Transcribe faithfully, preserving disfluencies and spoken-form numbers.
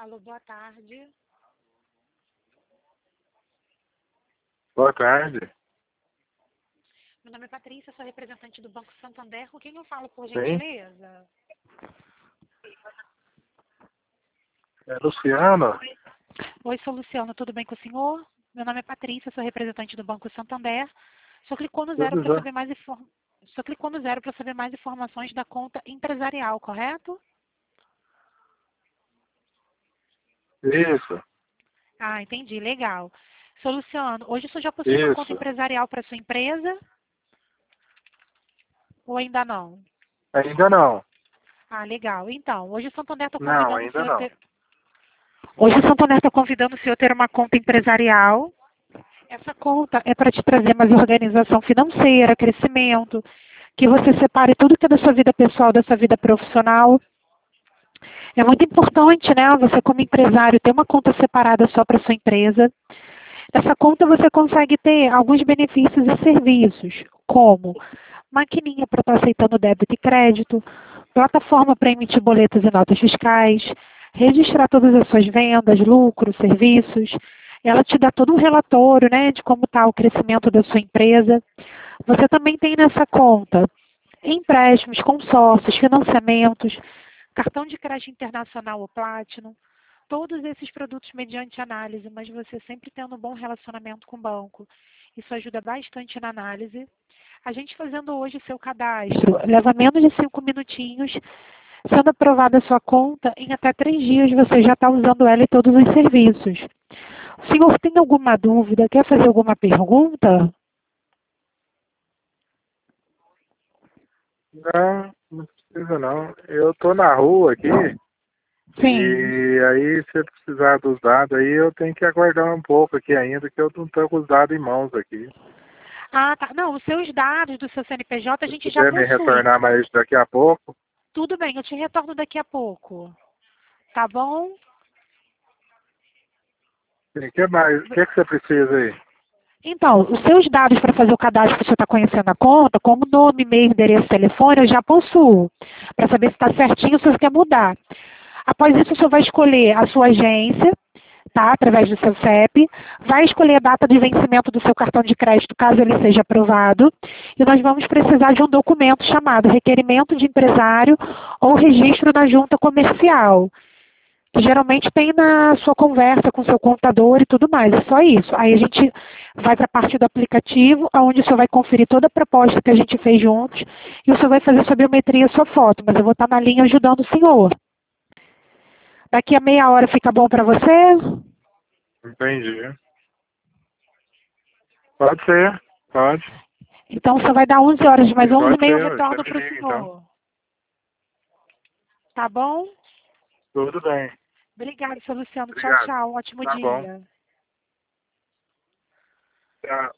Alô, boa tarde. Boa tarde. Meu nome é Patrícia, sou representante do Banco Santander. Com quem eu falo, por Sim. gentileza? É Luciano? Oi, sou Luciana, tudo bem com o senhor? Meu nome é Patrícia, sou representante do Banco Santander. Só clicou no zero Tudo para já. saber mais inform... Só clicou no zero para saber mais informações da conta empresarial, correto? Isso, Ah, entendi, legal. Sou Luciano, hoje o senhor já possui uma conta isso. empresarial para sua empresa? Ou ainda não? Ainda não. Ah, legal. Então, hoje o Santander está Não, convidando o ainda senhor a não. ter... Hoje o Santander está convidando o senhor a ter uma conta empresarial. Essa conta é para te trazer mais organização financeira, crescimento, que você separe tudo que é da sua vida pessoal, da sua vida profissional. É muito importante, né? Você como empresário ter uma conta separada só para sua empresa. Essa conta você consegue ter alguns benefícios e serviços, como maquininha para estar aceitando débito e crédito, plataforma para emitir boletos e notas fiscais, registrar todas as suas vendas, lucros, serviços. Ela te dá todo um relatório, né, de como está o crescimento da sua empresa. Você também tem nessa conta empréstimos, consórcios, financiamentos, cartão de crédito internacional ou Platinum, todos esses produtos mediante análise, mas você sempre tendo um bom relacionamento com o banco. Isso ajuda bastante na análise. A gente fazendo hoje o seu cadastro, leva menos de cinco minutinhos. Sendo aprovada a sua conta, em até três dias você já está usando ela em todos os serviços. O senhor tem alguma dúvida? Quer fazer alguma pergunta? Não, não precisa não. Eu tô na rua aqui Sim. e aí se eu precisar dos dados aí eu tenho que aguardar um pouco aqui ainda que eu não tô com os dados em mãos aqui. Ah, tá. Não, os seus dados do seu C N P J a Se gente já puder me possui. retornar mais daqui a pouco. Tudo bem, eu te retorno daqui a pouco. Tá bom? O que mais? O que, que você precisa aí? Então, os seus dados para fazer o cadastro que você está conhecendo a conta, como nome, e-mail, endereço, telefone, eu já possuo. Para saber se está certinho, se você quer mudar. Após isso, o senhor vai escolher a sua agência, tá? Através do seu C E P. Vai escolher a data de vencimento do seu cartão de crédito, caso ele seja aprovado. E nós vamos precisar de um documento chamado requerimento de empresário ou registro na junta comercial, que geralmente tem na sua conversa com o seu contador e tudo mais, é só isso. Aí a gente vai para a parte do aplicativo, onde o senhor vai conferir toda a proposta que a gente fez juntos, e o senhor vai fazer sua biometria e sua foto, mas eu vou estar na linha ajudando o senhor. Daqui a meia hora fica bom para você? Entendi. Pode ser, pode. Então o senhor vai dar onze horas, mais onze e Pode meia eu ser, você retorno me para o liga então. senhor. Tá bom? Tudo bem. Obrigada, seu Luciano. Tchau, Obrigado. tchau. Um ótimo Tá bom. dia. Tchau.